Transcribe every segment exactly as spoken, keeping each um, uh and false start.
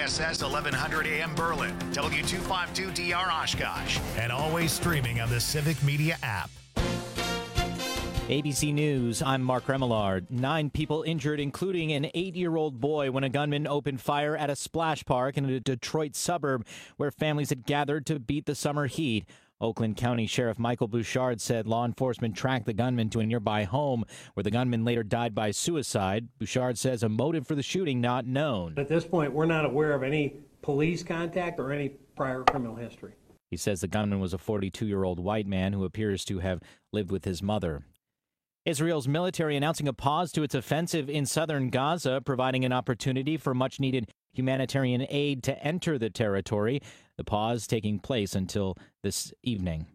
S S eleven hundred A M Berlin, W two fifty-two D R Oshkosh, and always streaming on the Civic Media app. A B C News, I'm Mark Remillard. Nine people injured, including an eight-year-old boy, when a gunman opened fire at a splash park in a Detroit suburb where families had gathered to beat the summer heat. Oakland County Sheriff Michael Bouchard said law enforcement tracked the gunman to a nearby home where the gunman later died by suicide. Bouchard says a motive for the shooting not known. At this point, we're not aware of any police contact or any prior criminal history. He says the gunman was a forty-two-year-old white man who appears to have lived with his mother. Israel's military announcing a pause to its offensive in southern Gaza, providing an opportunity for much-needed humanitarian aid to enter the territory. The pause taking place until this evening.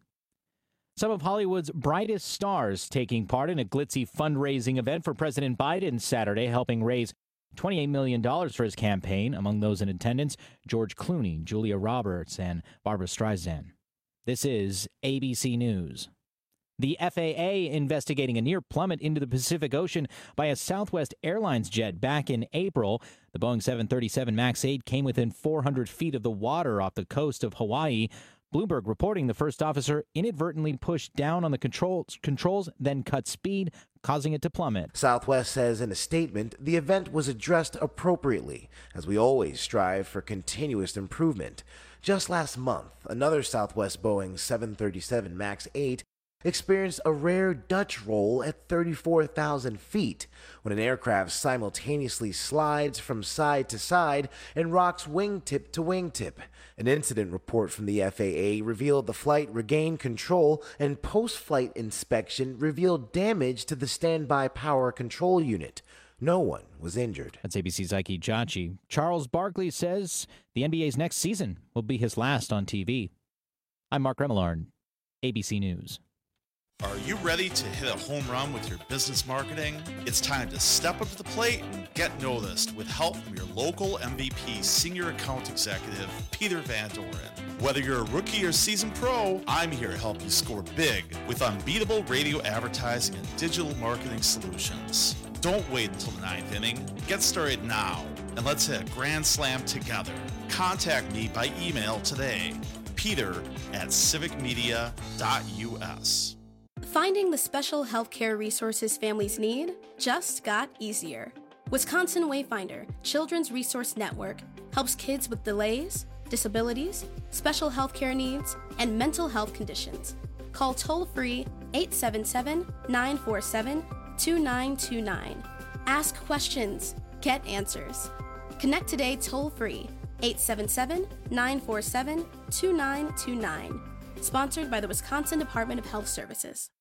Some of Hollywood's brightest stars taking part in a glitzy fundraising event for President Biden Saturday, helping raise twenty-eight million dollars for his campaign. Among those in attendance, George Clooney, Julia Roberts, and Barbra Streisand. This is A B C News. The F A A investigating a near plummet into the Pacific Ocean by a Southwest Airlines jet back in April. The Boeing seven thirty-seven MAX eight came within four hundred feet of the water off the coast of Hawaii. Bloomberg reporting the first officer inadvertently pushed down on the controls, controls, then cut speed, causing it to plummet. Southwest says in a statement, the event was addressed appropriately, as we always strive for continuous improvement. Just last month, another Southwest Boeing seven thirty-seven MAX eight experienced a rare Dutch roll at thirty-four thousand feet when an aircraft simultaneously slides from side to side and rocks wingtip to wingtip. An incident report from the F A A revealed the flight regained control, and post-flight inspection revealed damage to the standby power control unit. No one was injured. That's A B C's Ike Jachi. Charles Barkley says the N B A's next season will be his last on T V. I'm Mark Remillard, A B C News. Are you ready to hit a home run with your business marketing? It's time to step up to the plate and get noticed with help from your local M V P Senior Account Executive, Peter Van Doren. Whether you're a rookie or seasoned pro, I'm here to help you score big with unbeatable radio advertising and digital marketing solutions. Don't wait until the ninth inning. Get started now, and let's hit a grand slam together. Contact me by email today, peter at civic media dot u s. Finding the special healthcare resources families need just got easier. Wisconsin Wayfinder Children's Resource Network helps kids with delays, disabilities, special healthcare needs, and mental health conditions. Call toll-free eight seven seven, nine four seven, two nine two nine. Ask questions, get answers. Connect today toll-free eight seven seven, nine four seven, two nine two nine. Sponsored by the Wisconsin Department of Health Services.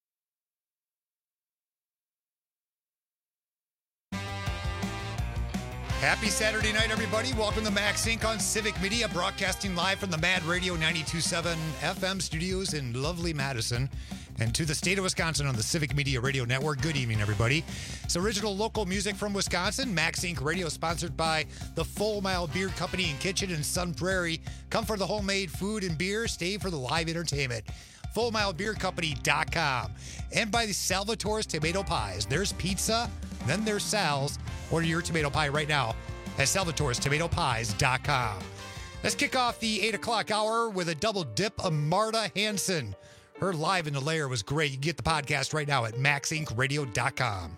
Happy Saturday night, everybody. Welcome to Max Inc on Civic Media, broadcasting live from the Mad Radio ninety-two point seven F M studios in lovely Madison and to the state of Wisconsin on the Civic Media Radio Network. Good evening, everybody. It's original local music from Wisconsin. Max Inc Radio, sponsored by the Full Mile Beer Company and Kitchen in Sun Prairie. Come for the homemade food and beer. Stay for the live entertainment. full mile beer company dot com. And by the Salvatore's Tomato Pies. There's pizza, then there's Sal's. Order your tomato pie right now at salvatores tomato pies dot com. Let's kick off the eight o'clock hour with a double dip of Marta Hanson. Her Live in the Lair was great. You can get the podcast right now at max inc radio dot com.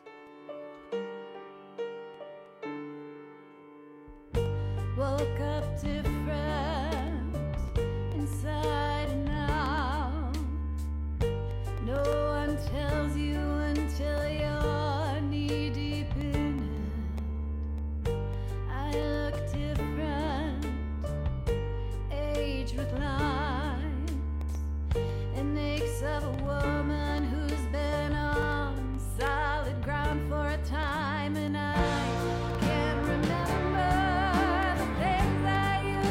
Woke up different inside and out. No one tells you until you're knee deep in it. I look different, aged with lines, and aches of a woman who's been on solid ground for a time, and I can't remember the things I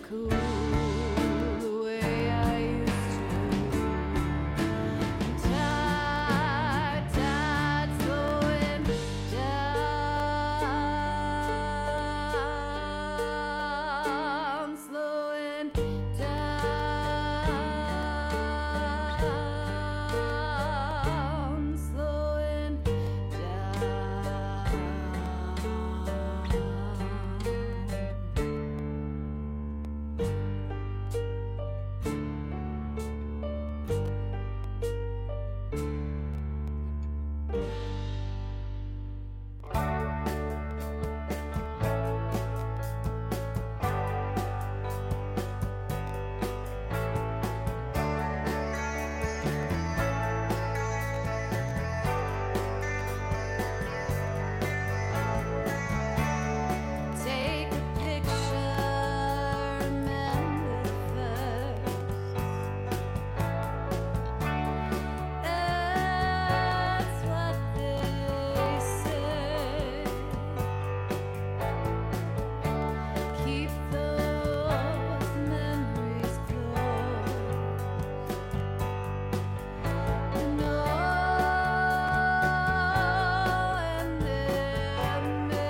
cool the way I used to. Tide, tide, slowing down, slowing down, slowing Take a picture, remember first. That's what they say. Keep those memories close. And oh, and they're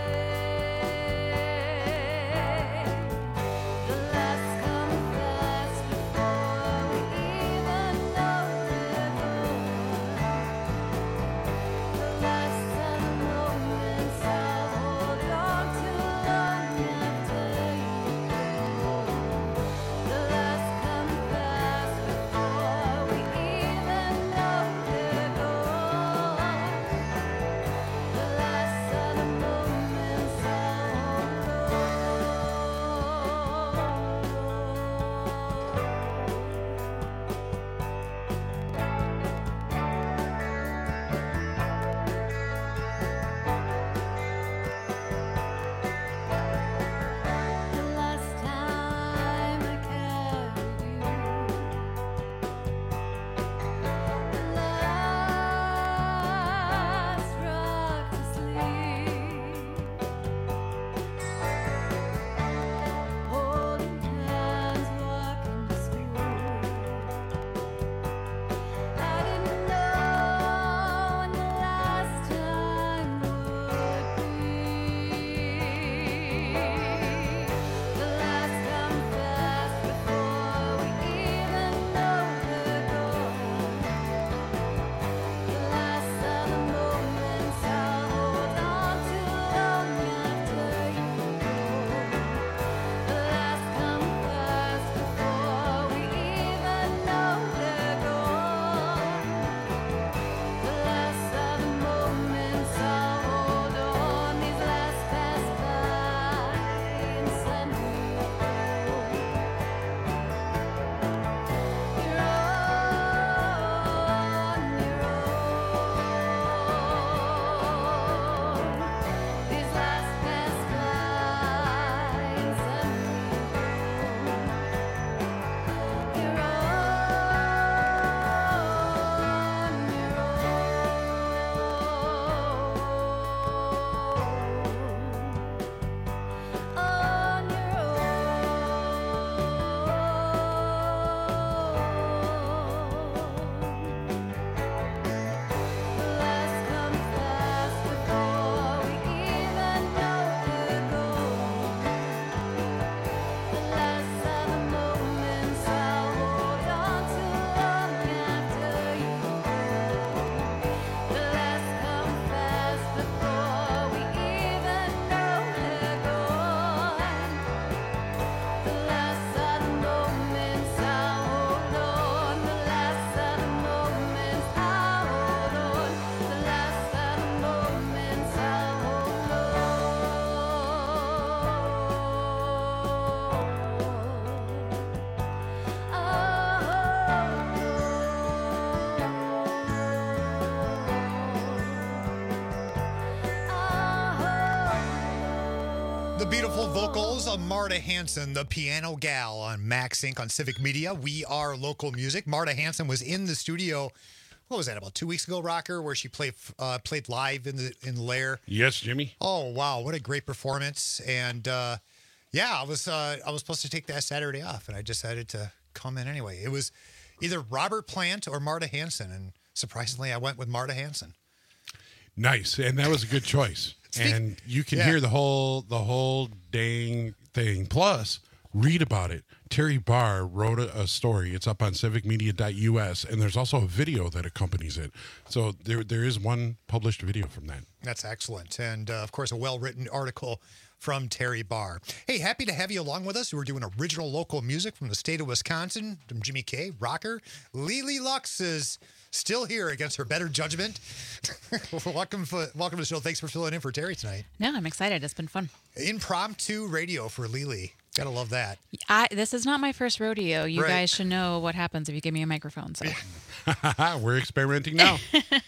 made. The last come fast before we even know they're gone. The last of the moments I'll hold on to long after you go. The last come fast before we even know they're gone. The last of the moments I'll The last time I carried you, the last rock to sleep, holding hands, walking to school. I didn't know when the last time would be. The last come fast before we even know they're gone. The last of the moments I'll hold on to long after you go. The last come fast before we even know they're gone. The last of the moments I'll hold on. These last pass by and send me home. You're on your own. These last pass by and send me home. You're on your own. The last comes fast before we even know they're gone. The last of the moments I'll hold on to long after you go. The last come fast before we even know they're gone. The last of the moments I'll hold on. The last of the moments I'll hold on. The last of the moments I'll hold The beautiful vocals of Marta Hanson, the piano gal on Max Inc on Civic Media. We are local music. Marta Hanson was in the studio. What was that, about two weeks ago, Rocker, where she played uh, played live in the in the Lair? Yes, Jimmy. Oh wow, what a great performance! And uh, Yeah, I was uh, I was supposed to take that Saturday off, and I decided to come in anyway. It was either Robert Plant or Marta Hanson, and surprisingly, I went with Marta Hanson. Nice, and that was a good choice. Speak- and you can Yeah. hear the whole the whole dang thing. Plus, read about it. Terry Barr wrote a, a story. It's up on civic media dot U S, and there's also a video that accompanies it. So there there is one published video from that. That's excellent. And, uh, of course, a well-written article from Terry Barr. Hey, happy to have you along with us. We're doing original local music from the state of Wisconsin, from Jimmy K, rocker. Lily Lux is still here against her better judgment. welcome, for, welcome to the show. Thanks for filling in for Terry tonight. No, I'm excited. It's been fun. Impromptu radio for Lily. Gotta love that. I, this is not my first rodeo. You Right. guys should know what happens if you give me a microphone. So We're experimenting now.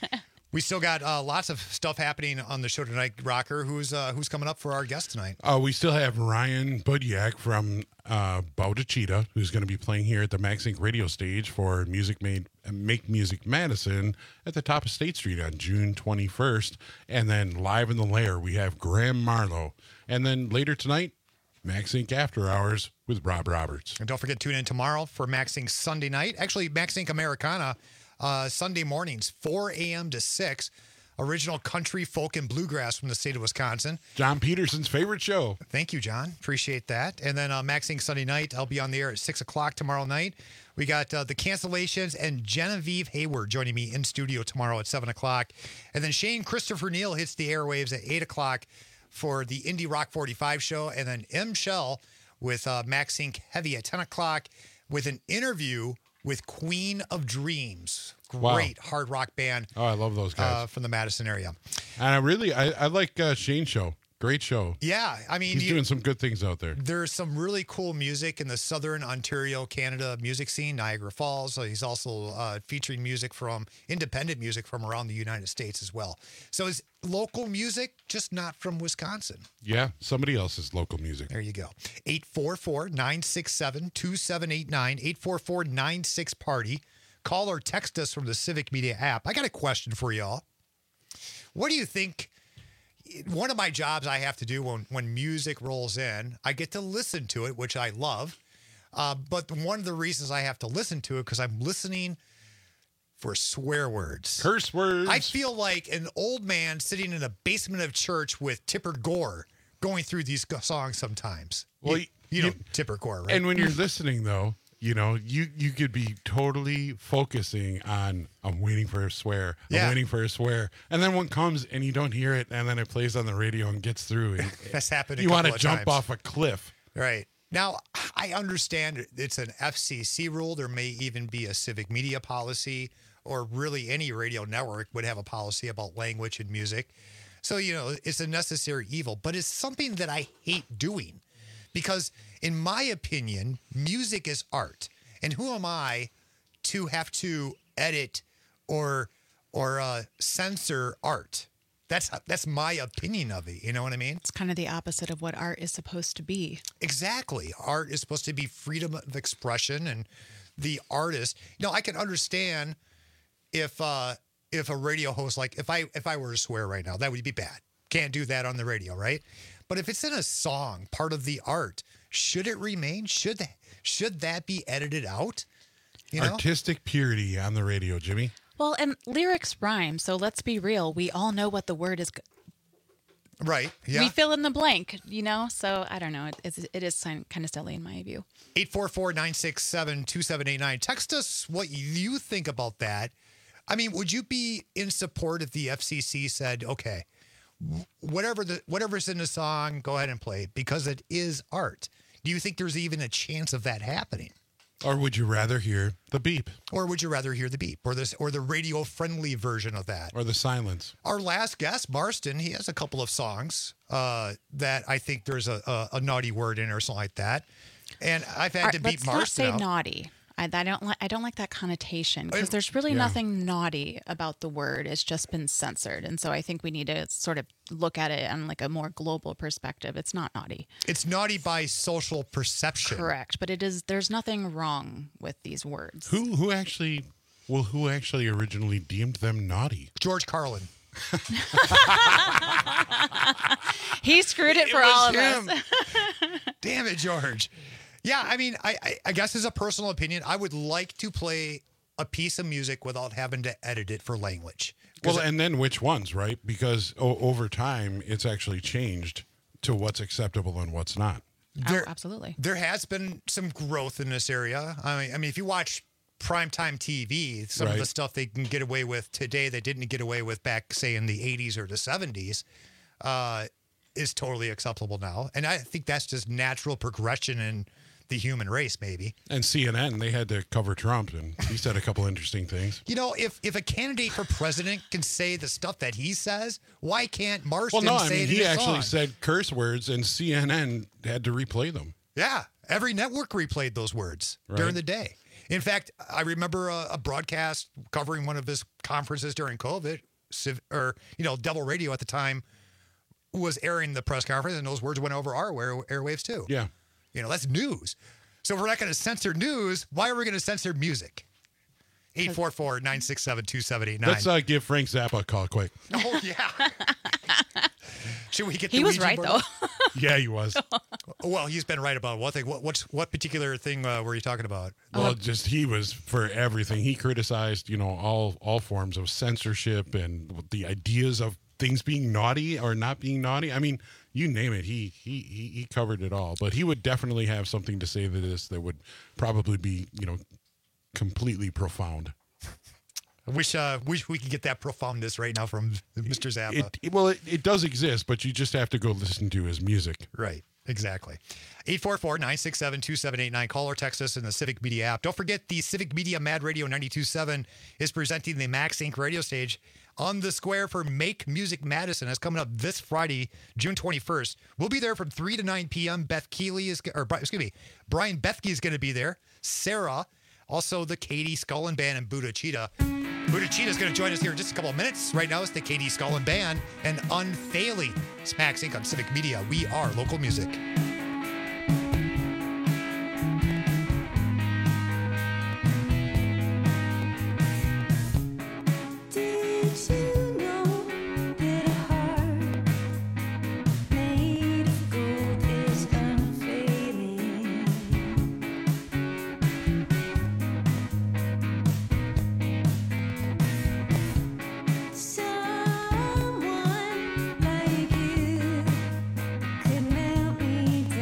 We still got uh, lots of stuff happening on the show tonight, Rocker. Who's uh, who's coming up for our guest tonight? Uh, we still have Ryan Budyak from uh, Bowdachita, who's going to be playing here at the Max Inc radio stage for Music Made Make Music Madison at the top of State Street on June twenty-first. And then live in the lair, we have Graham Marlowe. And then later tonight, Max Inc After Hours with Rob Roberts. And don't forget, tune in tomorrow for Max Inc Sunday night. Actually, Max Inc Americana, uh, Sunday mornings, four a.m. to six. Original country, folk, and bluegrass from the state of Wisconsin. John Peterson's favorite show. Thank you, John. Appreciate that. And then uh, Max Inc Sunday night, I'll be on the air at six o'clock tomorrow night. We got uh, the Cancellations and Genevieve Hayward joining me in studio tomorrow at seven o'clock. And then Shane Christopher Neal hits the airwaves at eight o'clock for the Indie Rock forty-five show. And then M. Shell with uh, Max Inc Heavy at ten o'clock with an interview with Queen of Dreams. Wow. Great hard rock band. Oh, I love those guys. Uh, from the Madison area. And I really, I, I like uh, Shane's show. Great show. Yeah, I mean, He's you- doing some good things out there. There's some really cool music in the Southern Ontario, Canada music scene, Niagara Falls. So he's also uh, featuring music from independent music from around the United States as well. So it's local music, just not from Wisconsin. Yeah, somebody else's local music. There you go. eight four four, nine six seven, two seven eight nine, eight four four, nine six party. Call or text us from the Civic Media app. I got a question for y'all. What do you think? One of my jobs I have to do when, when music rolls in, I get to listen to it, which I love. Uh, but one of the reasons I have to listen to it because I'm listening for swear words. Curse words. I feel like an old man sitting in a basement of church with Tipper Gore going through these go- songs sometimes. Well, you, you know you- Tipper Gore, right? And when you're listening, though, you know, you, you could be totally focusing on, I'm waiting for a swear. I'm Yeah. waiting for a swear. And then one comes and you don't hear it, and then it plays on the radio and gets through. And That's happened a you want to couple of jump times. off a cliff. Right. Now, I understand it's an F C C rule. There may even be a civic media policy, or really any radio network would have a policy about language and music. So, you know, it's a necessary evil, but it's something that I hate doing because, in my opinion, music is art. And who am I to have to edit or or uh, censor art? That's that's my opinion of it. You know what I mean? it's kind of the opposite of what art is supposed to be. Exactly. Art is supposed to be freedom of expression, and the artist. You know, I can understand if uh, if a radio host, like if I if I were to swear right now, that would be bad. Can't do that on the radio, right? But if it's in a song, part of the art, should it remain? Should that should that be edited out? You know, Artistic purity on the radio, Jimmy. Well, and lyrics rhyme, so let's be real. We all know what the word is. g- right? Yeah. We fill in the blank, you know. So I don't know. It, it's, it is kind of silly in my view. eight four four, nine six seven, two seven eight nine. Text us what you think about that. I mean, would you be in support if the F C C said, okay, wh- whatever the whatever's in the song, go ahead and play it because it is art? Do you think there's even a chance of that happening? Or would you rather hear the beep Or would you rather hear the beep or this or the radio friendly version of that? or the silence? Our last guest, Marston, he has a couple of songs uh, that I think there's a, a, a naughty word in or something like that. And I've had Art- to beat let's not Marston say out. naughty. I, I don't like. I don't like that connotation because Uh, there's really yeah. nothing naughty about the word. It's just been censored, and so I think we need to sort of look at it on like a more global perspective. It's not naughty, It's naughty by social perception. correct? But it is. There's nothing wrong with these words. Who who actually well who actually originally deemed them naughty? George Carlin. He screwed it, It for was all of him. us. Damn it, George. Yeah, I mean, I, I, I guess as a personal opinion, I would like to play a piece of music without having to edit it for language. 'Cause Well, and then which ones, right? Because o- over time, it's actually changed to what's acceptable and what's not. There- oh, absolutely. There has been some growth in this area. I mean, I mean, if you watch primetime T V, some of the Right. stuff they can get away with today they didn't get away with back, say, in the eighties or the seventies, uh, is totally acceptable now. And I think that's just natural progression in the human race, maybe. And C N N, they had to cover Trump, and he said a couple interesting things. You know, if if a candidate for president can say the stuff that he says, why can't Marston Well, no, I say mean, it in he his actually song? said curse words, and C N N had to replay them. Yeah, every network replayed those words Right. during the day. In fact, I remember a, a broadcast covering one of his conferences during COVID, civ- or you know, Devil Radio at the time was airing the press conference, and those words went over our air, airwaves too. Yeah. You know, that's news. So if we're not going to censor news, why are we going to censor music? eight four four, nine six seven, two seven eight nine. Let's uh, give Frank Zappa a call quick. Oh, yeah. Should we get He the was Ouija right, board though. out? Yeah, he was. Well, he's been right about one thing. What what's, what particular thing uh, were you talking about? Well, just he was for everything. He criticized, you know, all all forms of censorship and the ideas of things being naughty or not being naughty. I mean, you name it. He he he, he covered it all. But he would definitely have something to say to this that would probably be, you know, completely profound. I wish uh, wish we could get that profoundness right now from Mister Zappa. It, it- well, it, it does exist, but you just have to go listen to his music. Right, exactly. eight four four, nine six seven, two seven eight nine. Call or text us in the Civic Media app. Don't forget the Civic Media Mad Radio ninety-two point seven is presenting the Max Incorporated radio stage on the square for Make Music Madison. That's coming up this Friday, June twenty-first. We'll be there from three to nine p.m. Beth Keeley is, or Bri- excuse me, Brian Bethke is going to be there. Sarah, also the Katie Scullin Band and Buddha Cheetah. Buddha Cheetah is going to join us here in just a couple of minutes. Right now, it's the Katie Scullin Band and Unfailing. It's Max Inc on Civic Media. We are local music. Did you know that a heart made of gold is unfailing? Someone like you could melt me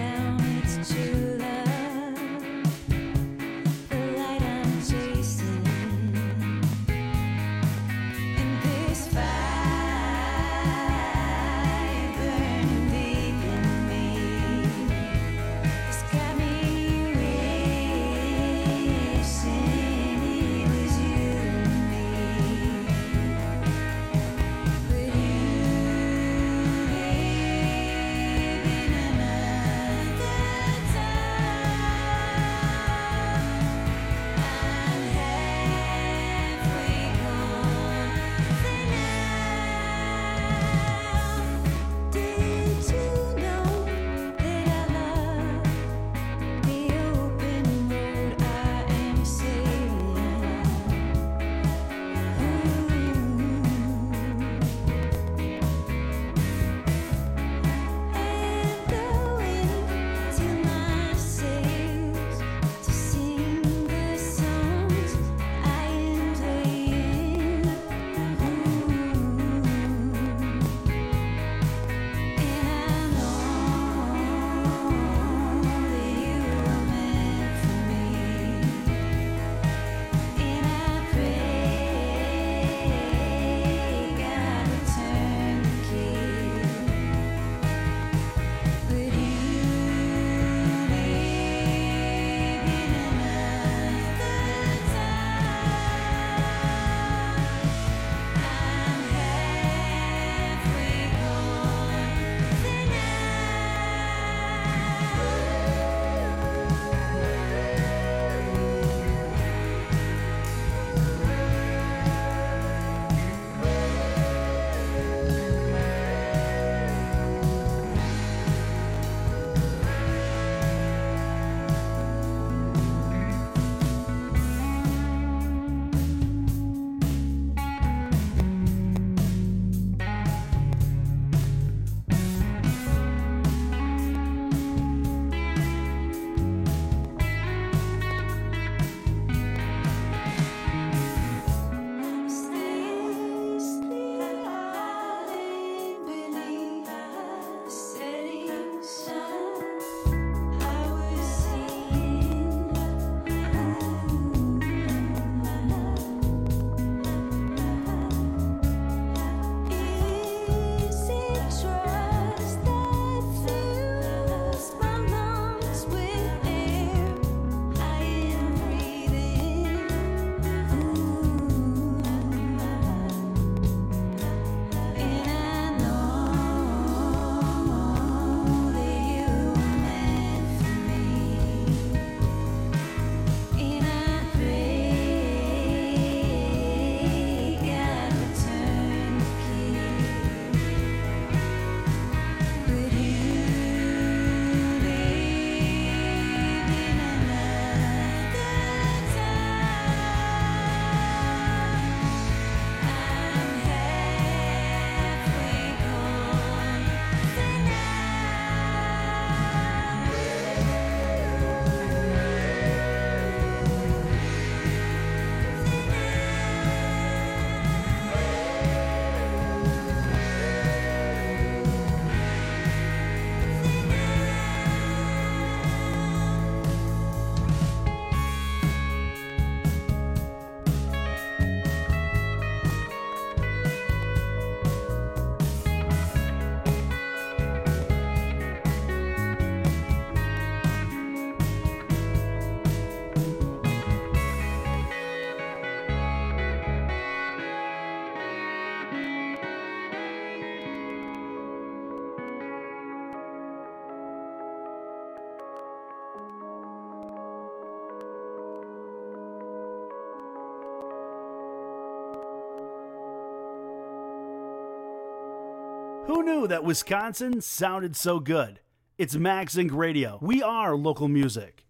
Who knew that Wisconsin sounded so good? It's Max Inc Radio. We are local music.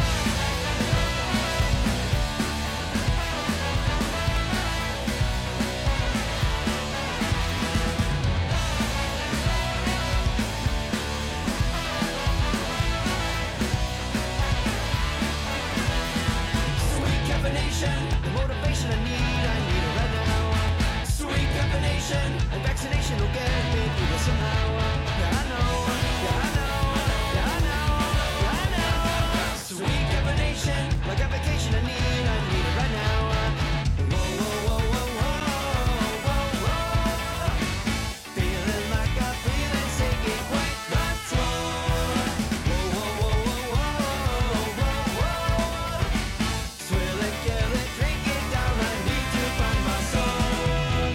Sweet caffeination, the motivation I need, I need it right now. Sweet caffeination, and vaccination will get me through this somehow. Yeah, I know, yeah, I know, yeah, I know, yeah, I know. Sweet caffeination, like a vacation I need, I need it right now. Whoa, whoa, whoa, whoa, whoa, whoa, whoa. Feeling like I'm feeling taking quite the toll. Whoa, whoa, whoa, whoa, whoa, whoa, whoa. Swill it, kill it, drink it down. I need to find my soul.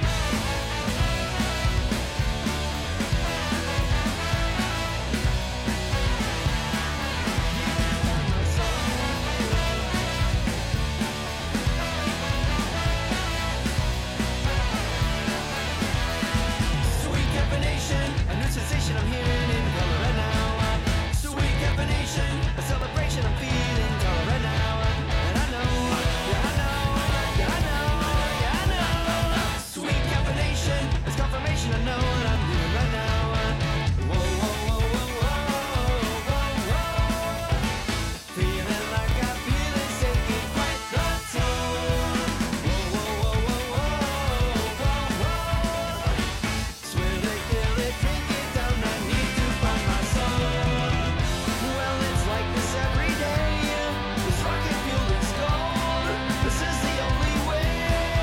Sweet caffeination, a new sensation I'm hearing in color right now. Sweet caffeination, a celebration I'm feeling color right now. And I know, yeah, I know, yeah, I know, yeah, I know. Sweet caffeination, it's confirmation I know what I'm doing right now. Whoa, whoa, whoa, whoa, whoa, whoa, whoa. Feeling like I'm feeling taking quite the toll. Whoa, whoa, whoa, whoa, whoa, whoa, whoa. Swill it, kill it, drink it down. I need to find my soul. Well, it's like this every day. This rocket fuel is gold. This is the only way.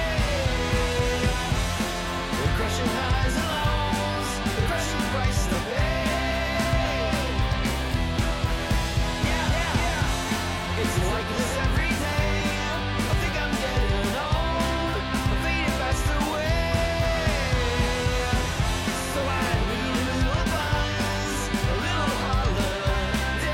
The crushing highs and lows, the crushing price to pay. Yeah, yeah, yeah. It's like this every day. I think I'm getting old. I'm fading fast away. So I need a little buzz, a little holiday.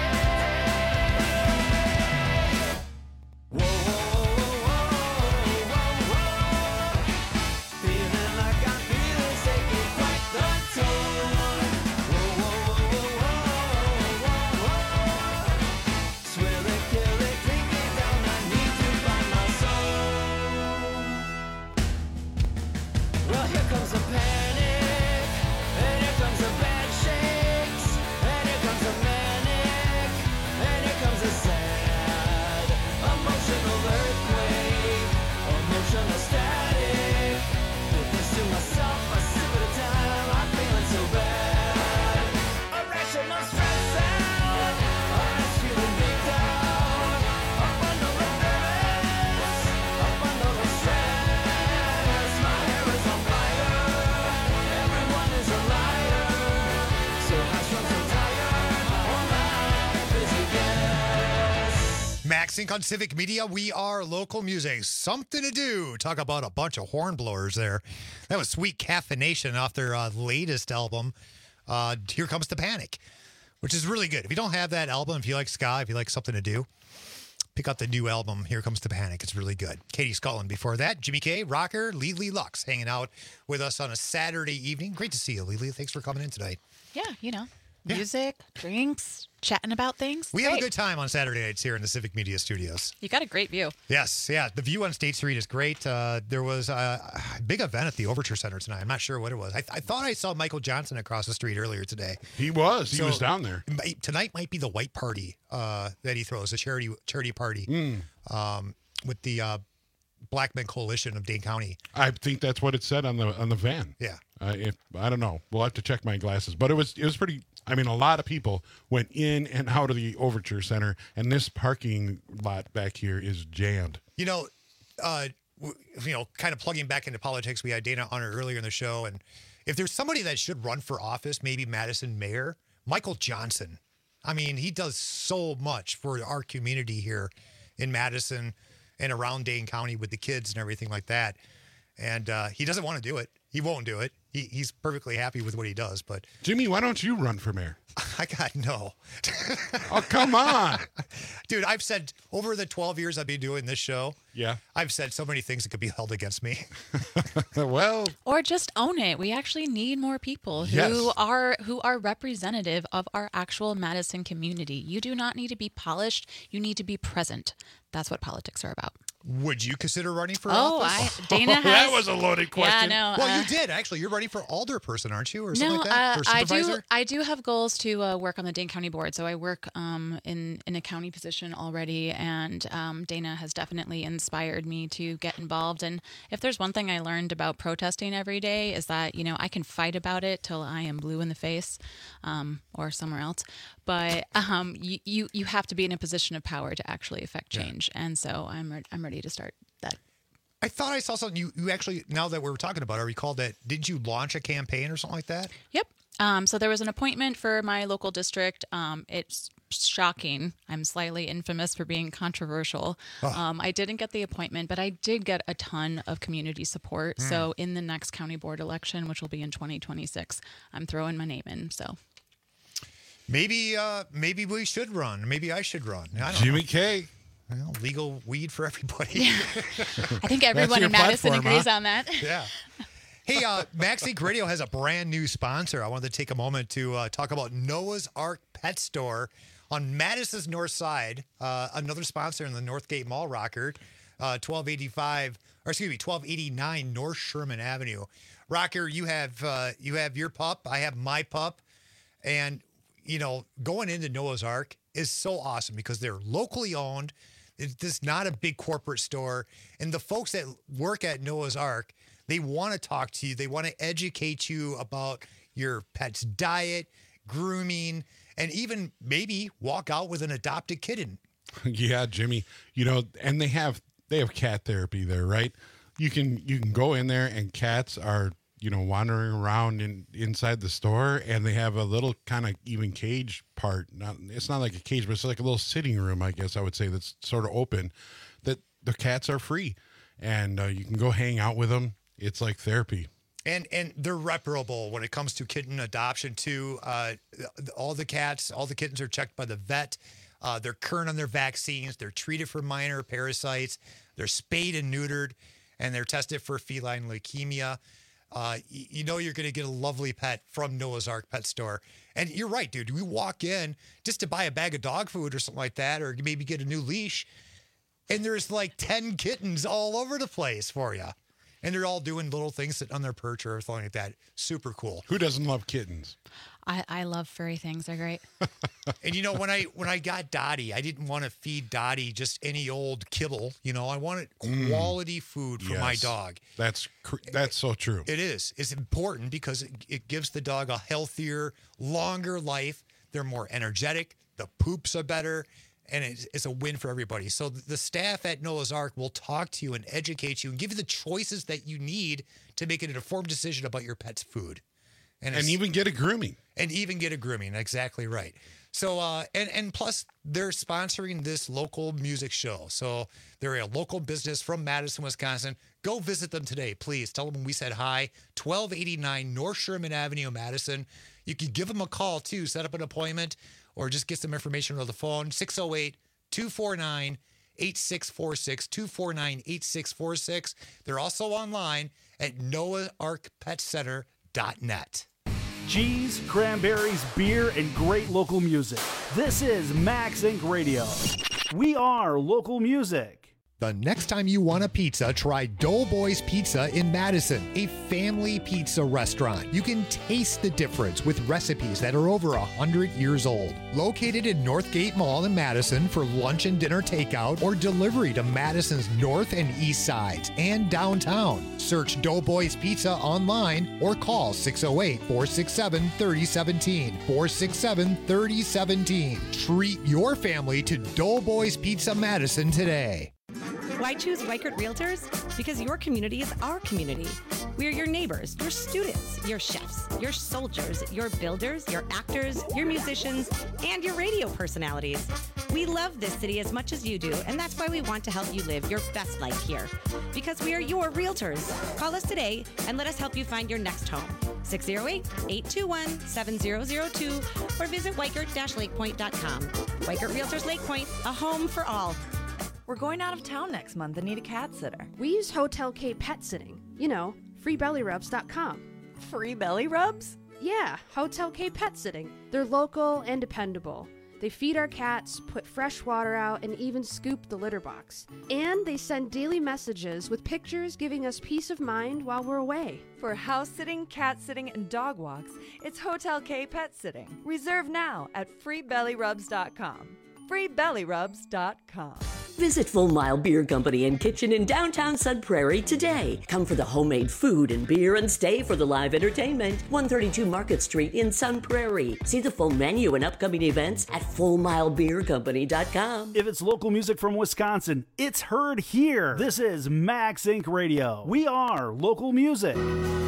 Whoa, whoa, whoa, whoa, whoa. Feeling like I'm feeling taking quite the toll. Whoa, whoa, whoa, whoa, whoa, whoa. Swill it, kill it, drink it down. I need to find my soul. Well, here comes a panic, and here comes a bad shakes, and here comes a manic, and here comes a sad, emotional earthquake, emotional static. Put this to myself, a sip at a time. I'm feeling so bad. Irrational stress out, I'm feeling big down. A bundle of nerves, a bundle of stress. My hair is on fire, everyone is a liar. So high strung, so tired, my whole life is a guess. Max Inc on Civic Media. We are local music. Something to do. Talk about a bunch of horn blowers there. That was Sweet Caffeination off their uh, latest album, uh, Here Comes the Panic, which is really good. If you don't have that album, if you like ska, if you like something to do, pick up the new album, Here Comes the Panic. It's really good. Katie Scullin before that. Jimmy K, rocker, Lily Lux hanging out with us on a Saturday evening. Great to see you, Lily. Thanks for coming in tonight. Yeah, you know, music, drinks, chatting about things. We have a Great. good time on Saturday nights here in the Civic Media Studios. You got a great view. Yes, yeah. The view on State Street is great. Uh, there was a a big event at the Overture Center tonight. I'm not sure what it was. I, I thought I saw Michael Johnson across the street earlier today. He was. He So, was down there. might- Tonight might be the white party uh, that he throws, a charity charity party Hmm. um, with the uh, Black Men Coalition of Dane County. I think that's what it said on the on the van. Yeah. Uh, if I don't know, we'll have to check my glasses. But it was it was pretty. I mean, a lot of people went in and out of the Overture Center, and this parking lot back here is jammed. You know, uh, w- you know, kind of plugging back into politics. We had Dana on her earlier in the show, and if there's somebody that should run for office, maybe Madison mayor, Michael Johnson. I mean, he does so much for our community here in Madison and around Dane County with the kids and everything like that. And uh, he doesn't want to do it. He won't do it. he, he's perfectly happy with what he does. But Jimmy, why don't you run for mayor? I got no. Oh, come on. Dude, I've said over the twelve years I've been doing this show, Yeah. I've said so many things that could be held against me. Well, Or just own it. We actually need more people who Yes. are who are representative of our actual Madison community. You do not need to be polished. You need to be present. That's what politics are about. Would you consider running for Oh, office? I Dana has. that was a loaded question. Yeah, no. Well, uh, you did actually. You're running for alderperson, aren't you, or something No, like that, uh, or I do. supervisor? I do have goals to uh, work on the Dane County Board. So I work um, in in a county position already, and um, Dana has definitely inspired me to get involved. And if there's one thing I learned about protesting every day is that you know I can fight about it till I am blue in the face, um, or somewhere else. But um, you, you you have to be in a position of power to actually affect change. Yeah. And so I'm re- I'm ready to start that. I thought I saw something. You, you actually, now that we were talking about it, I recall that, did you launch a campaign or something like that? Yep. Um, so there was an appointment for my local district. Um, it's shocking. I'm slightly infamous for being controversial. Oh. Um, I didn't get the appointment, but I did get a ton of community support. Mm. So in the next county board election, which will be in twenty twenty-six, I'm throwing my name in. So Maybe, uh, maybe we should run. Maybe I should run. I don't Jimmy know. K. Well, legal weed for everybody. I think everyone your in Madison platform, agrees huh? on that. Yeah. Hey, uh, Max Inc Radio has a brand new sponsor. I wanted to take a moment to uh, talk about Noah's Ark Pet Store on Madison's north side. Uh, another sponsor in the Northgate Mall, Rocker, uh, twelve eighty-five, or excuse me, twelve eighty-nine North Sherman Avenue. Rocker, you have uh, you have your pup. I have my pup, and you know, going into Noah's Ark is so awesome because they're locally owned. It's not a big corporate store, and the folks that work at Noah's Ark, they want to talk to you. They want to educate you about your pet's diet, grooming, and even maybe walk out with an adopted kitten. Yeah, Jimmy. You know, and they have they have cat therapy there, right? You can you can go in there and cats are, you know, wandering around in inside the store, and they have a little kind of even cage part. Not it's not like a cage, but it's like a little sitting room, I guess I would say, that's sort of open. That the cats are free, and uh, you can go hang out with them. It's like therapy. And and they're reparable when it comes to kitten adoption too. Uh, all the cats, all the kittens are checked by the vet. Uh, they're current on their vaccines. They're treated for minor parasites. They're spayed and neutered, and they're tested for feline leukemia. Uh, y- you know you're going to get a lovely pet from Noah's Ark Pet Store. And you're right, dude. We walk in just to buy a bag of dog food or something like that, or maybe get a new leash, and there's like ten kittens all over the place for you. And they're all doing little things sitting on their perch or something like that. Super cool. Who doesn't love kittens? I, I love furry things. They're great. And you know, when I when I got Dottie, I didn't want to feed Dottie just any old kibble. You know, I wanted quality food for my Yes. dog. That's cr- that's so true. It is. It's important because it, it gives the dog a healthier, longer life. They're more energetic. The poops are better. And it's, it's a win for everybody. So the staff at Noah's Ark will talk to you and educate you and give you the choices that you need to make an informed decision about your pet's food. And it's- even get a grooming. and even get a grooming. Exactly right. So, uh, and, and plus they're sponsoring this local music show. So they're a local business from Madison, Wisconsin. Go visit them today, please. Tell them we said hi. twelve eighty-nine North Sherman Avenue, Madison. You can give them a call too, set up an appointment, or just get some information on the phone. six oh eight, two four nine, eight six four six, two four nine, eight six four six. They're also online at noah ark pet center dot net. Cheese, cranberries, beer, and great local music. This is Max Incorporated. Radio. We are local music. The next time you want a pizza, try Doughboys Pizza in Madison, a family pizza restaurant. You can taste the difference with recipes that are over one hundred years old. Located in Northgate Mall in Madison for lunch and dinner takeout or delivery to Madison's north and east sides and downtown. Search Doughboys Pizza online or call six oh eight, four six seven, three oh one seven, four six seven, three oh one seven. Treat your family to Doughboys Pizza Madison today. Why choose Weichert Realtors? Because your community is our community. We are your neighbors, your students, your chefs, your soldiers, your builders, your actors, your musicians, and your radio personalities. We love this city as much as you do, and that's why we want to help you live your best life here. Because we are your realtors. Call us today and let us help you find your next home. six oh eight, eight two one, seven zero zero two, or visit Weichert Lakepoint dot com. Weichert Realtors Lake Point, a home for all. We're going out of town next month and need a cat sitter. We use Hotel K Pet Sitting. You know, free belly rubs dot com. Free belly rubs? Yeah, Hotel K Pet Sitting. They're local and dependable. They feed our cats, put fresh water out, and even scoop the litter box. And they send daily messages with pictures giving us peace of mind while we're away. For house sitting, cat sitting, and dog walks, it's Hotel K Pet Sitting. Reserve now at free belly rubs dot com. free belly rubs dot com. Visit Full Mile Beer Company and Kitchen in downtown Sun Prairie today. Come for the homemade food and beer and stay for the live entertainment. one thirty-two Market Street in Sun Prairie. See the full menu and upcoming events at full mile beer company dot com. If it's local music from Wisconsin, it's heard here. This is Max Inc Radio. We are local music.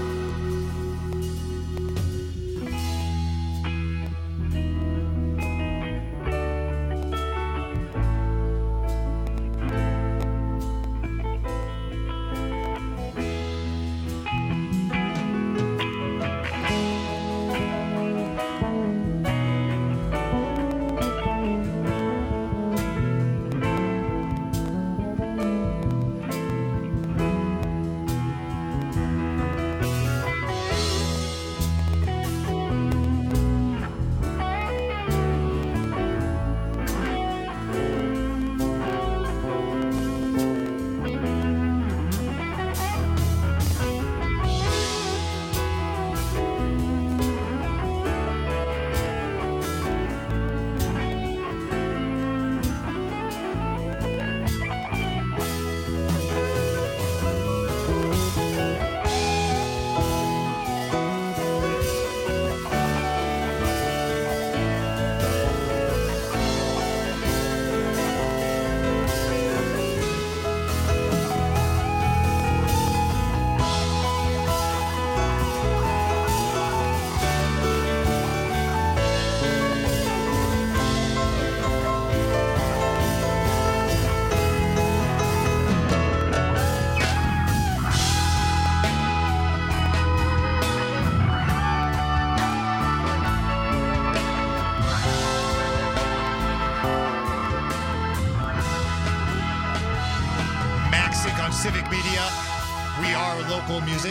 Civic Media. We are local music.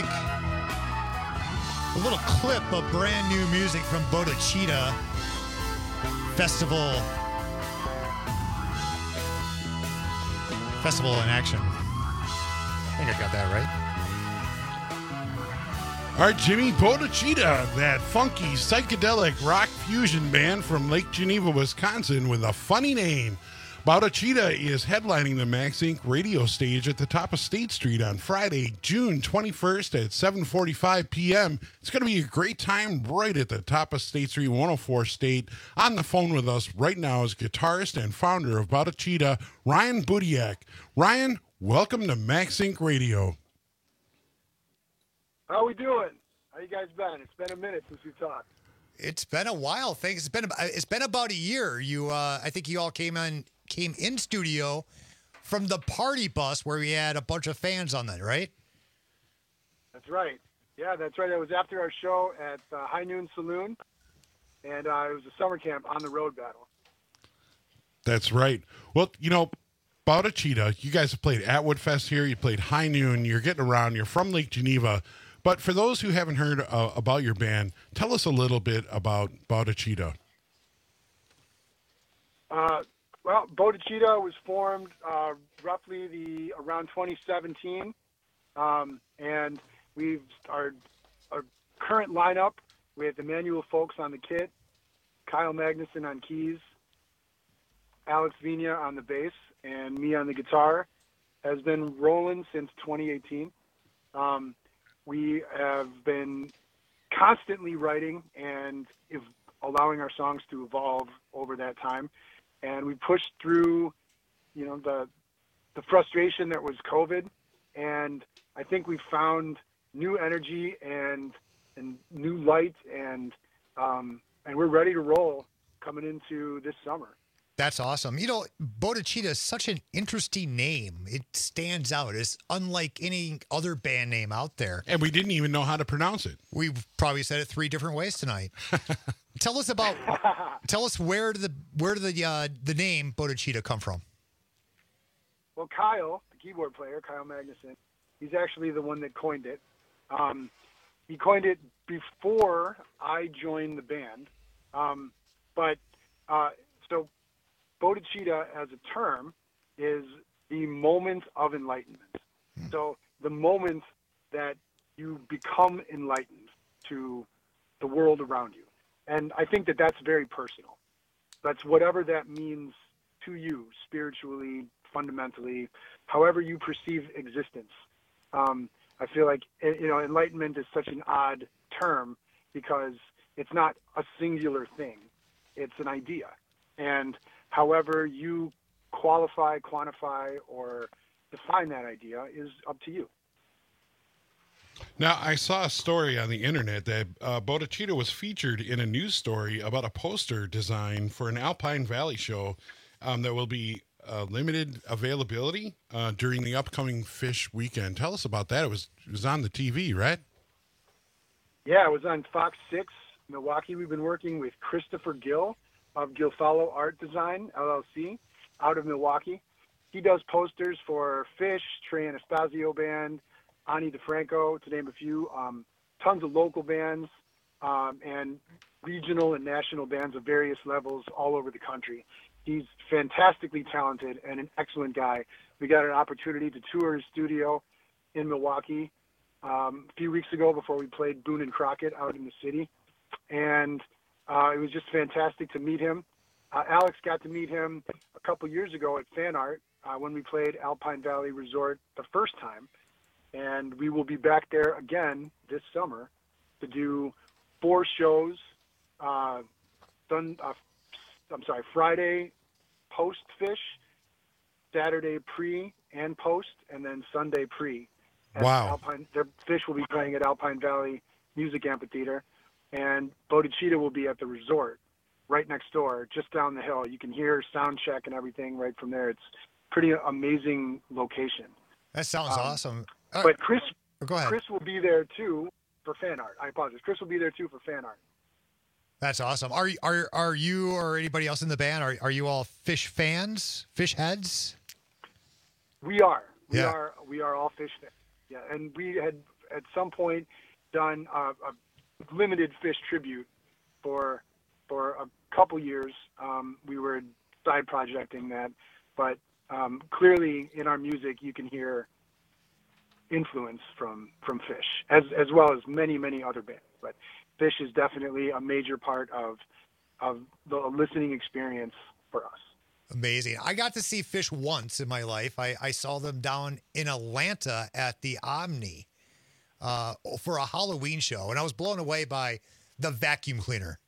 A little clip of brand new music from Bodhicitta Festival. Festival in action. I think I got that right. All right, Jimmy, Bodhicitta, that funky psychedelic rock fusion band from Lake Geneva, Wisconsin, with a funny name. Bodhicitta is headlining the Max Inc radio stage at the top of State Street on Friday, June twenty-first at seven forty-five p.m. It's going to be a great time right at the top of State Street, one oh four State. On the phone with us right now is guitarist and founder of Bodhicitta, Ryan Budiak. Ryan, welcome to Max Inc Radio. How we doing? How you guys been? It's been a minute since we talked. It's been a while. Thanks. It's been it's been about a year. You, uh, I think you all came on came in studio from the party bus where we had a bunch of fans on that, right? That's right. Yeah, that's right. It was after our show at uh, High Noon Saloon, and uh, it was a summer camp on the road battle. That's right. Well, you know, Bodhicitta, you guys have played Atwood Fest here. You played High Noon. You're getting around. You're from Lake Geneva. But for those who haven't heard uh, about your band, tell us a little bit about Bodhicitta. Uh, well, Bodhicitta was formed uh, roughly the around twenty seventeen, um, and we've our our current lineup with Emmanuel Folks on the kit, Kyle Magnuson on keys, Alex Vina on the bass, and me on the guitar has been rolling since twenty eighteen. Um, we have been constantly writing and ev- allowing our songs to evolve over that time. And we pushed through, you know, the the frustration that was COVID. And I think we found new energy and and new light, and um, and we're ready to roll coming into this summer. That's awesome. You know, Bodhicitta is such an interesting name. It stands out. It's unlike any other band name out there. And we didn't even know how to pronounce it. We've probably said it three different ways tonight. Tell us about. Tell us where did the where did the uh, the name Bodhicitta come from? Well, Kyle, the keyboard player, Kyle Magnuson, he's actually the one that coined it. Um, he coined it before I joined the band, um, but uh, so. Bodhicitta as a term is the moment of enlightenment. So the moment that you become enlightened to the world around you. And I think that that's very personal. That's whatever that means to you spiritually, fundamentally, however you perceive existence. Um, I feel like, you know, enlightenment is such an odd term because it's not a singular thing. It's an idea. And however you qualify, quantify, or define that idea is up to you. Now, I saw a story on the internet that uh, Bodhicitta was featured in a news story about a poster design for an Alpine Valley show um, that will be uh, limited availability uh, during the upcoming Fish weekend. Tell us about that. It was it was on the T V, right? Yeah, it was on Fox six, Milwaukee. We've been working with Christopher Gill of Gilfalo Art Design, L L C, out of Milwaukee. He does posters for Fish, Trey Anastasio Band, Ani DeFranco, to name a few, um, tons of local bands, um, and regional and national bands of various levels all over the country. He's fantastically talented and an excellent guy. We got an opportunity to tour his studio in Milwaukee um, a few weeks ago before we played Boone and Crockett out in the city. And Uh, it was just fantastic to meet him. Uh, Alex got to meet him a couple years ago at Fan Art uh, when we played Alpine Valley Resort the first time. And we will be back there again this summer to do four shows. Uh, done, uh, I'm sorry, Friday post-Fish, Saturday pre and post, and then Sunday pre. At Wow. Alpine, their Fish will be playing at Alpine Valley Music Amphitheater. And Bodhicitta will be at the resort right next door, just down the hill. You can hear sound check and everything right from there. It's pretty amazing location. That sounds Um, awesome. Uh, But Chris, go ahead. Chris will be there too for fan art. I apologize. Chris will be there too for fan art. That's awesome. Are are are you or anybody else in the band? Are are you all Fish fans? Fish heads? We are. We Yeah. are. We are all Fish fans. Yeah, and we had at some point done a, a limited Fish tribute for for a couple years. Um, we were side projecting that, but um, clearly in our music you can hear influence from from Fish, as as well as many many other bands. But Fish is definitely a major part of of the listening experience for us. Amazing. I got to see Fish once in my life. I, I saw them down in Atlanta at the Omni uh, for a Halloween show, and I was blown away by the vacuum cleaner.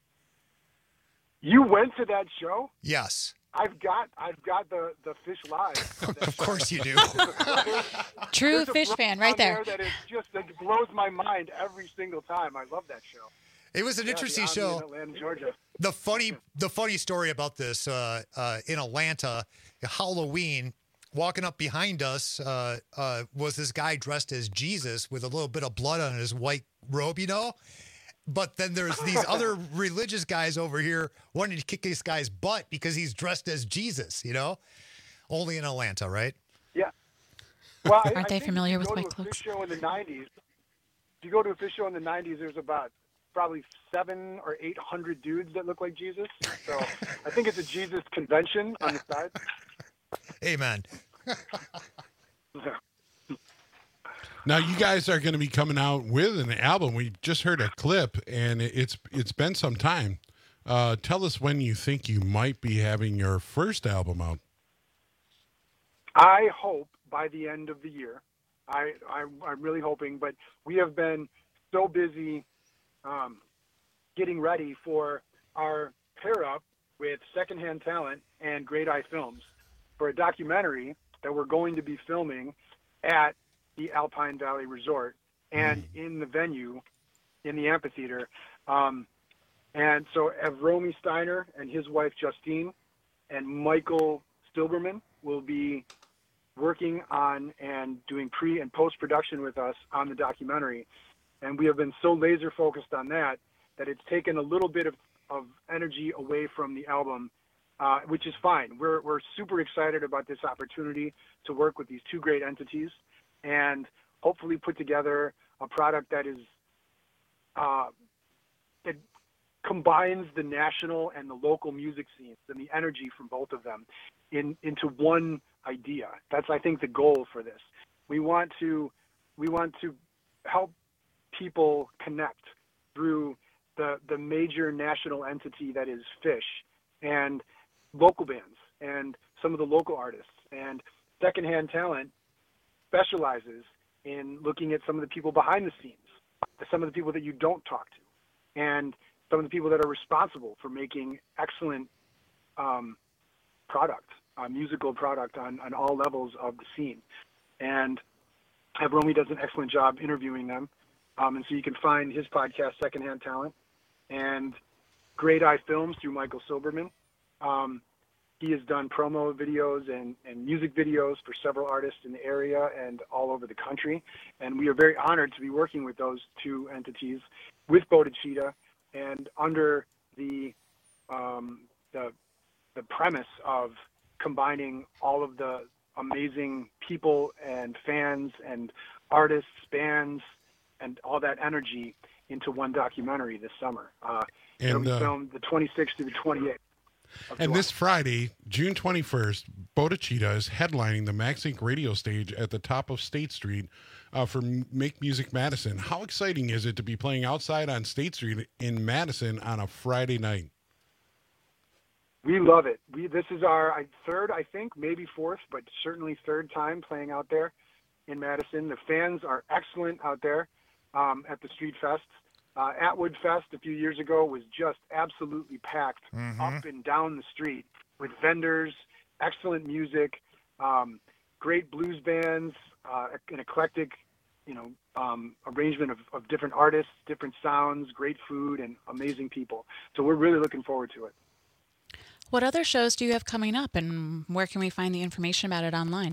You went to that show? Yes. I've got I've got the, the Fish Live. Of course you do. True There's a Fish bloke fan right on there. That is just that blows my mind every single time. I love that show. It was an Yeah, interesting the Omni show. in Atlanta, Georgia. The funny, the funny story about this uh, uh, in Atlanta, Halloween, walking up behind us uh, uh, was this guy dressed as Jesus with a little bit of blood on his white robe, you know. But then there's these other religious guys over here wanting to kick this guy's butt because he's dressed as Jesus, you know. Only in Atlanta, right? Yeah. Well, I, Aren't I they think familiar if you with go white to a cloaks? Fish show in the nineties. If you go to a Fish show in the nineties, there's about probably seven or eight hundred dudes that look like Jesus. So I think it's a Jesus convention on the side. Amen. Now you guys are going to be coming out with an album. We just heard a clip, and it's it's been some time. Uh, tell us when you think you might be having your first album out. I hope by the end of the year. I, I I'm really hoping, but we have been so busy um, getting ready for our pair up with Secondhand Talent and Great Eye Films for a documentary that we're going to be filming at the Alpine Valley Resort and in the venue, in the amphitheater. Um, and so have Romy Steiner and his wife Justine and Michael Silberman will be working on and doing pre and post production with us on the documentary. And we have been so laser focused on that that it's taken a little bit of, of energy away from the album, uh, which is fine. We're, we're super excited about this opportunity to work with these two great entities and hopefully put together a product that is uh, that combines the national and the local music scenes and the energy from both of them in into one idea. That's, I think, the goal for this. We want to we want to help people connect through the the major national entity that is Phish and local bands and some of the local artists. And Secondhand Talent specializes in looking at some of the people behind the scenes, some of the people that you don't talk to, and some of the people that are responsible for making excellent um, product, uh, musical product on, on all levels of the scene. And Romy does an excellent job interviewing them. Um, and so you can find his podcast, Secondhand Talent, and Great Eye Films through Michael Silberman. Um, he has done promo videos and, and music videos for several artists in the area and all over the country. And we are very honored to be working with those two entities with Bodhicitta and under the, um, the, the premise of combining all of the amazing people and fans and artists, bands, and all that energy into one documentary this summer. Uh, And, it'll be uh, filmed the twenty-sixth to the twenty-eighth. And this Friday, June twenty-first, Bodhicitta is headlining the Max Inc radio stage at the top of State Street uh, for M- Make Music Madison. How exciting is it to be playing outside on State Street in Madison on a Friday night? We love it. We this is our I- third, I think, maybe fourth, but certainly third time playing out there in Madison. The fans are excellent out there um, at the Street Fest. Uh, Atwood Fest a few years ago was just absolutely packed Mhm. up and down the street with vendors, excellent music, um, great blues bands, uh, an eclectic, you know, um, arrangement of, of different artists, different sounds, great food, and amazing people. So we're really looking forward to it. What other shows do you have coming up, and where can we find the information about it online?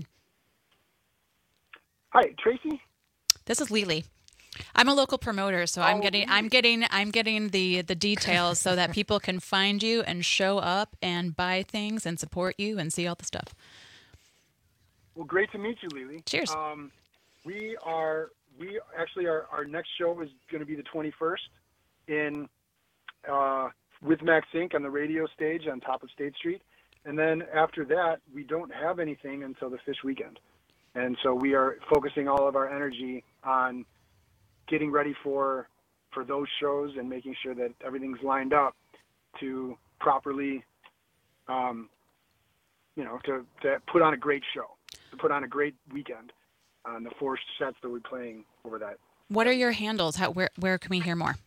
Hi, Tracy. This is Lily. I'm a local promoter, so I'm Oh, getting I'm getting I'm getting the the details so that people can find you and show up and buy things and support you and see all the stuff. Well, great to meet you, Lily. Cheers. Um, we are we actually our our next show is going to be the twenty-first in uh, with Max Inc on the radio stage on top of State Street, and then after that we don't have anything until the Phish weekend, and so we are focusing all of our energy on getting ready for for those shows and making sure that everything's lined up to properly, um, you know, to, to put on a great show, to put on a great weekend on the four sets that we're playing over that. What are your handles? How where where can we hear more?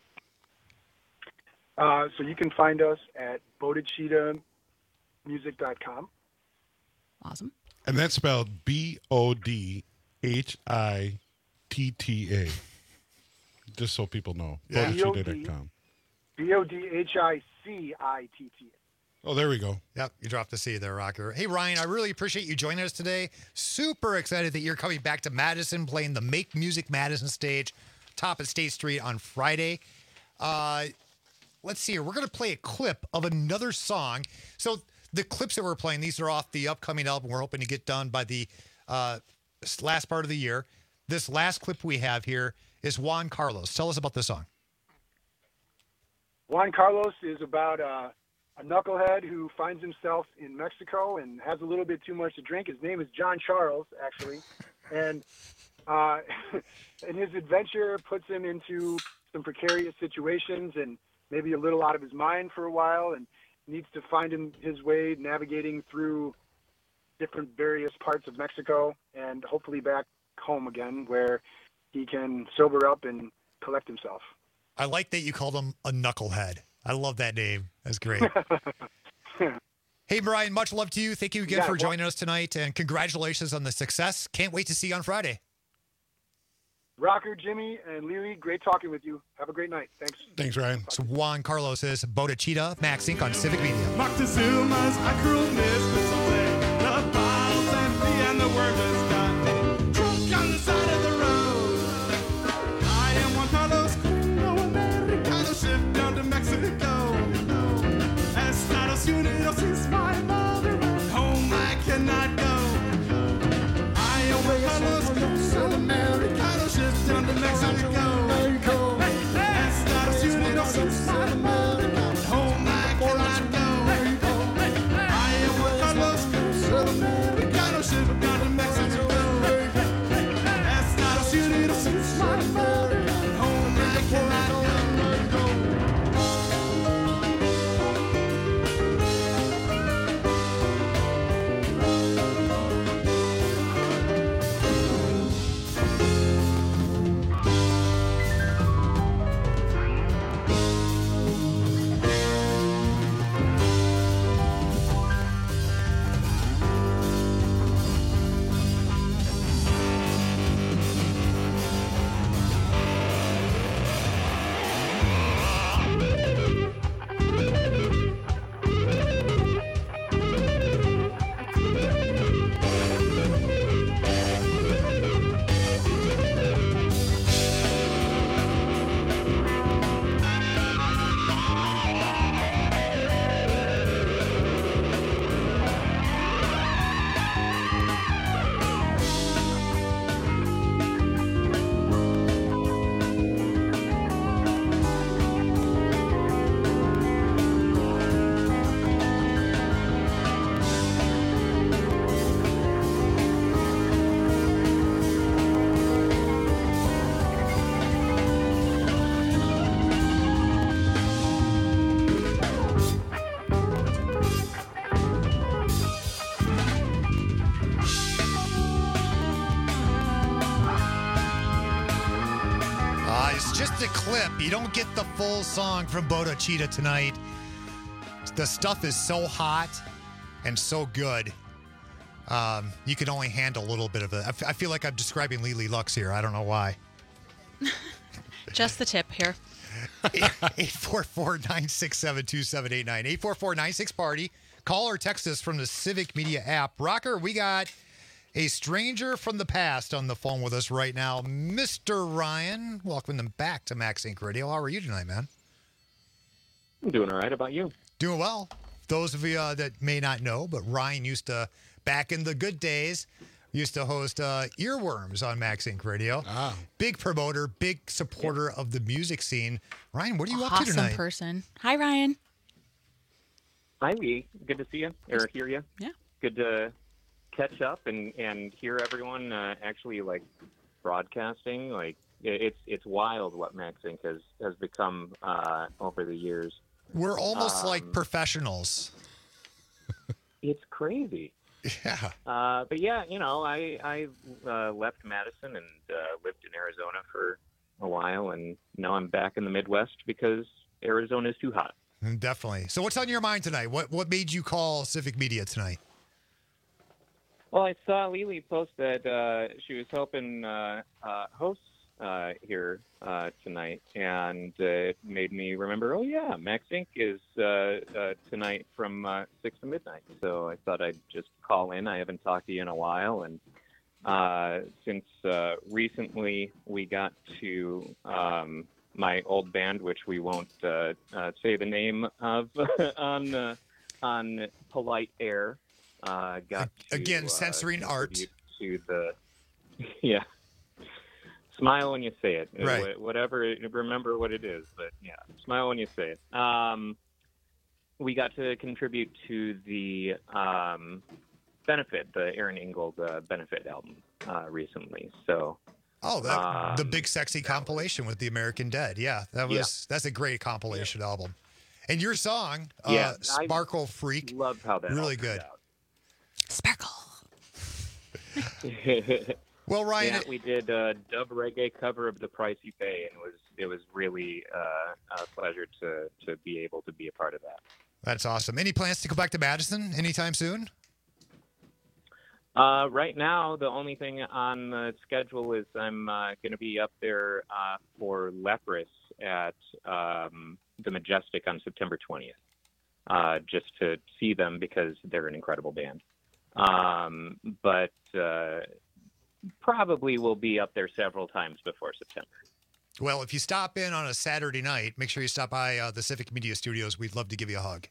Uh, so you can find us at bodhicitta music dot com. Awesome. And that's spelled B O D H I T T A. Just so people know. Yeah. Bodhicitta dot com. B O D H I C I T T A. Oh, there we go. Yep, you dropped the C there, Rocker. Hey, Ryan, I really appreciate you joining us today. Super excited that you're coming back to Madison, playing the Make Music Madison stage, top of State Street on Friday. Uh, let's see here. We're going to play a clip of another song. So the clips that we're playing, these are off the upcoming album we're hoping to get done by the uh, last part of the year. This last clip we have here is Juan Carlos. Tell us about this song. Juan Carlos is about uh, a knucklehead who finds himself in Mexico and has a little bit too much to drink. His name is John Charles, actually. And uh, and his adventure puts him into some precarious situations and maybe a little out of his mind for a while, and needs to find him, his way navigating through different various parts of Mexico and hopefully back home again where he can sober up and collect himself. I like that you called him a knucklehead. I love that name. That's great. Hey, Brian, much love to you. Thank you again Yeah, for well- joining us tonight, and congratulations on the success. Can't wait to see you on Friday. Rocker, Jimmy, and Lily, great talking with you. Have a great night. Thanks. Thanks, Ryan. So Juan Carlos is Bodachita, Max Inc on Civic Media. Moctezuma's a cruel mistress away. The bottle's empty and the worm has got me drunk on the side of the road. I am Juan Carlos Gringo Americano, shipped down to Mexico. Estados Unidos is my mother. Home I cannot go. I am Juan Carlos Gringo Americano, shipped down to Mexico. Estados Unidos is my mother. Home I cannot go. I am Juan Carlos Gringo Americano, shipped down to Mexico. Estados Unidos is my mother. Home I cannot go. Uh, it's just a clip. You don't get the full song from Bodachita tonight. The stuff is so hot and so good. Um, you can only handle a little bit of it. I, f- I feel like I'm describing Lily Lux here. I don't know why. Just the tip here. eight four four, nine six seven, two seven eight nine. eight four four, nine six, party. Call or text us from the Civic Media app. Rocker, we got a stranger from the past on the phone with us right now. Mister Ryan, welcome them back to Max Inc Radio. How are you tonight, man? I'm doing all right. How about you? Doing well. Those of you uh, that may not know, but Ryan used to, back in the good days, used to host uh, Earworms on Max Inc Radio. Ah. Big promoter, big supporter of the music scene. Ryan, what are you up awesome to tonight? person. Hi, Ryan. Hi, Lee. Good to see you or hear you. Yeah. Good to catch up and, and hear everyone uh, actually like broadcasting. Like it- it's it's wild what Max Inc has has become uh, over the years. We're almost like Um, professionals. It's crazy. Yeah. Uh, but yeah, you know, I I uh, left Madison and uh, lived in Arizona for a while, and now I'm back in the Midwest because Arizona is too hot. Mm, Definitely. So what's on your mind tonight? What what made you call Civic Media tonight? Well, I saw Lily post that uh, she was helping uh, uh, hosts uh, here uh, tonight, and uh, it made me remember, oh, yeah, Max Inc is uh, uh, tonight from uh, six to midnight. So I thought I'd just call in. I haven't talked to you in a while, and uh, since uh, recently we got to um, my old band, which we won't uh, uh, say the name of on, uh, on polite air, uh, got to, Again, uh, censoring art. contribute to the yeah smile when you say it. Right. Wh- whatever, remember what it is, but yeah, smile when you say it. Um, we got to contribute to the um, benefit, the Aaron Ingold uh, benefit album uh, recently. So Oh, that, the um, big sexy compilation with the American Dead. Yeah, that was Yeah. that's a great compilation album. And your song, Yeah, uh, Sparkle Freak, love how that really all good. Sparkle. Well, Ryan, yeah, we did a dub reggae cover of "The Price You Pay," and it was it was really uh, a pleasure to to be able to be a part of that. That's awesome. Any plans to go back to Madison anytime soon? Uh, right now, the only thing on the schedule is I'm uh, going to be up there uh, for Leprous at um, the Majestic on September twentieth, uh, just to see them because they're an incredible band. Um, but uh, probably will be up there several times before September. Well, if you stop in on a Saturday night, make sure you stop by uh, the Civic Media Studios. We'd love to give you a hug.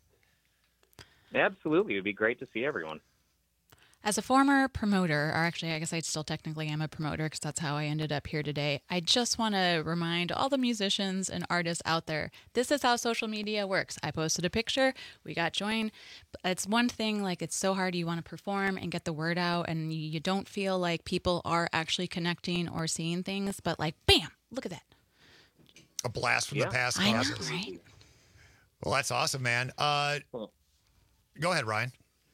Absolutely. It would be great to see everyone. As a former promoter, or actually, I guess I still technically am a promoter because that's how I ended up here today. I just want to remind all the musicians and artists out there, this is how social media works. I posted a picture, we got joined. It's one thing, like it's so hard. You want to perform and get the word out, and you, you don't feel like people are actually connecting or seeing things, but like, bam, look at that. A blast from Yeah. the past I know, causes. right? Well, that's awesome, man. Uh, go ahead, Ryan.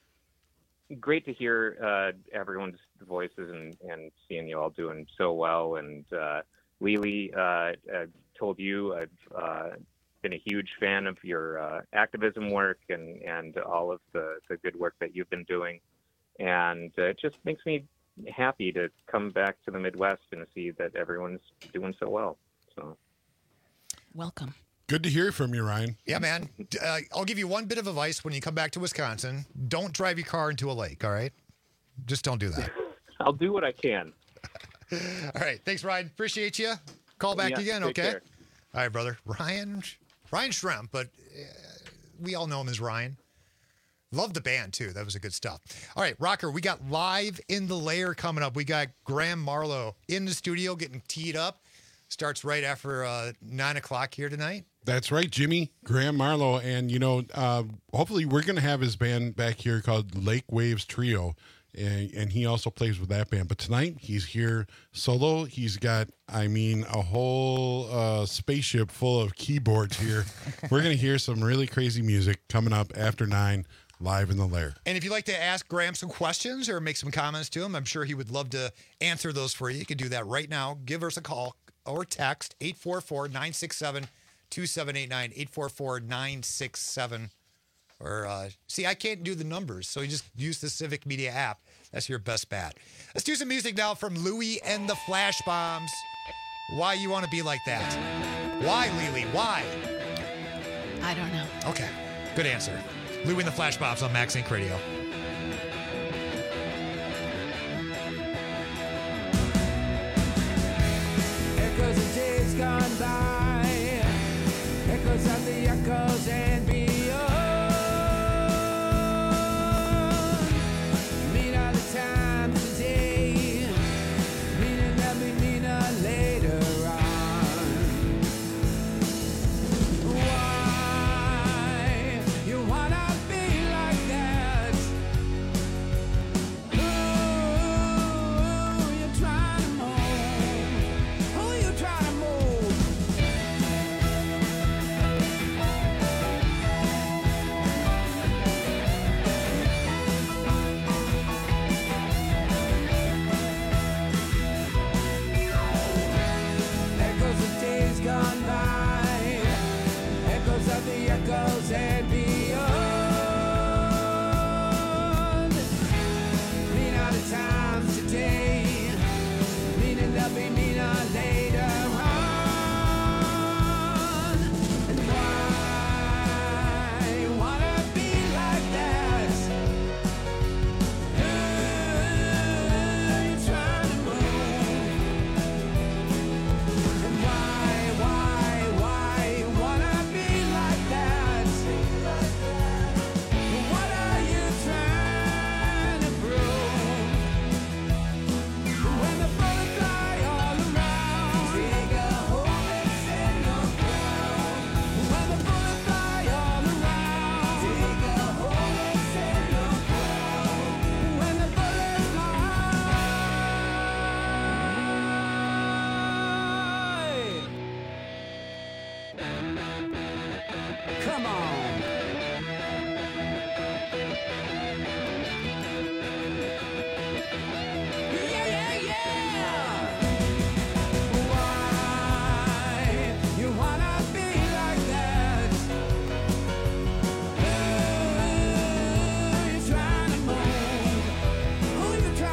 Great to hear uh, everyone's voices and, and seeing you all doing so well. And uh, Lily, uh, uh, told you I've uh, been a huge fan of your uh, activism work and, and all of the, the good work that you've been doing. And uh, it just makes me happy to come back to the Midwest and see that everyone's doing so well. So, welcome. Good to hear from you, Ryan. Yeah, man. D- Uh, I'll give you one bit of advice when you come back to Wisconsin. Don't drive your car into a lake, all right? Just don't do that. I'll do what I can. All right. Thanks, Ryan. Appreciate you. Call back Yeah, again, take okay? care. All right, brother. Ryan Ryan Schremp, but uh, we all know him as Ryan. Love the band, too. That was a good stuff. All right, Rocker, we got Live in the Lair coming up. We got Graham Marlowe in the studio getting teed up. Starts right after uh, nine o'clock here tonight. That's right, Jimmy, Graham Marlowe. And, you know, uh, hopefully we're going to have his band back here called Lake Waves Trio. And, and he also plays with that band. But tonight he's here solo. He's got, I mean, a whole uh, spaceship full of keyboards here. We're going to hear some really crazy music coming up after nine, Live in the Lair. And if you'd like to ask Graham some questions or make some comments to him, I'm sure he would love to answer those for you. You can do that right now. Give us a call or text eight four four, nine six seven, two seven eight nine, eight four four, nine six seven. Or, uh, see, I can't do the numbers, so you just use the Civic Media app. That's your best bet. Let's do some music now from Louie and the Flash Bombs. Why you want to be like that? Why, Lily? Why? I don't know. Okay, good answer. Louie and the Flash Bombs on Max Inc Radio. Echoes of days gone by, echoes of the echoes and beyond. Mean are the times today, meaning that we meaner later on. Why you wanna be like that? Who you trying to mold? Who you trying to mold? Echoes of days gone by, echoes of the echoes and beyond. Mean are the times today, meaning they'll be meaner later on. And why you wanna be like that? Who you trying to move? And why, why, why you wanna be like that? What are you trying to prove? When the bullets fly all around, take a hold and stand your ground. When the bullets fly all around, take a hold and stand your ground. When the bullets fly. Come on. Yeah, yeah, yeah. Why you wanna be like that? Who you trying to mold? Who you trying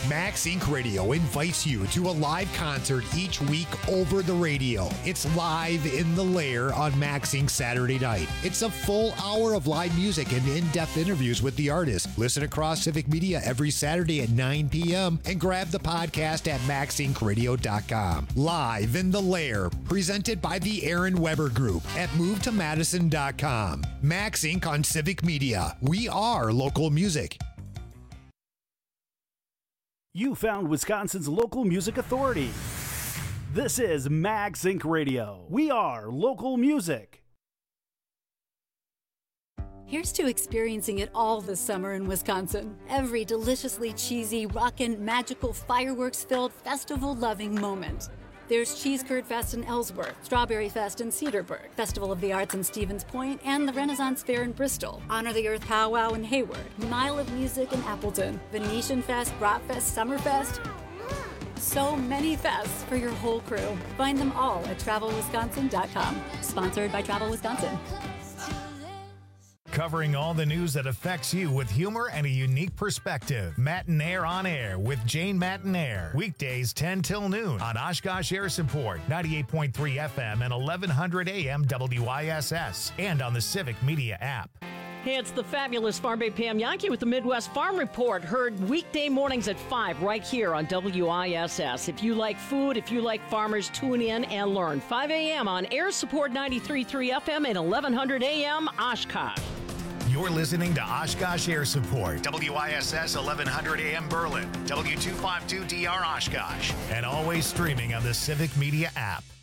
Max Inc Radio invites you to a live concert each week over the radio. It's Live in the Lair on Max Inc Saturday night. It's a full hour of live music and in-depth interviews with the artist. Listen across Civic Media every Saturday at nine p.m. and grab the podcast at max inc radio dot com. Live in the Lair, presented by the Aaron Weber Group at move to madison dot com. Max Inc on Civic Media. We are local music. You found Wisconsin's local music authority. This is Max Inc Radio. We are local music. Here's to experiencing it all this summer in Wisconsin. Every deliciously cheesy, rockin', magical, fireworks-filled, festival-loving moment. There's Cheese Curd Fest in Ellsworth, Strawberry Fest in Cedarburg, Festival of the Arts in Stevens Point, and the Renaissance Fair in Bristol, Honor the Earth Powwow in Hayward, Mile of Music in Appleton, Venetian Fest, Bratfest, Summerfest. So many fests for your whole crew. Find them all at travel wisconsin dot com. Sponsored by Travel Wisconsin. Covering all the news that affects you with humor and a unique perspective. Matinaire on Air with Jane Matinaire. Weekdays ten till noon on Oshkosh Air Support, ninety-eight point three F M and eleven hundred A M W I S S, and on the Civic Media app. Hey, it's the fabulous Farm Bay Pam Yankee with the Midwest Farm Report. Heard weekday mornings at five right here on W I S S. If you like food, if you like farmers, tune in and learn. five A M on Air Support ninety-three point three F M and eleven hundred A M Oshkosh. You're listening to Oshkosh Air Support, W I S S eleven hundred A M Berlin, W two fifty-two D R Oshkosh, and always streaming on the Civic Media app.